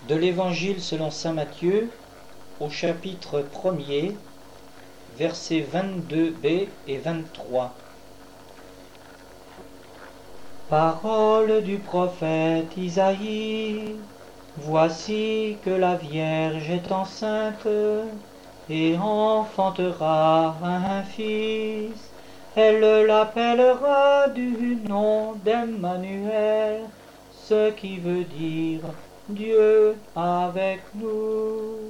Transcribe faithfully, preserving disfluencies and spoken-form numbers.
De l'Évangile selon saint Matthieu, au chapitre premier, versets vingt-deux b et vingt-trois. Parole du prophète Isaïe. Voici que la Vierge est enceinte et enfantera un fils. Elle l'appellera du nom d'Emmanuel, ce qui veut dire Dieu avec nous.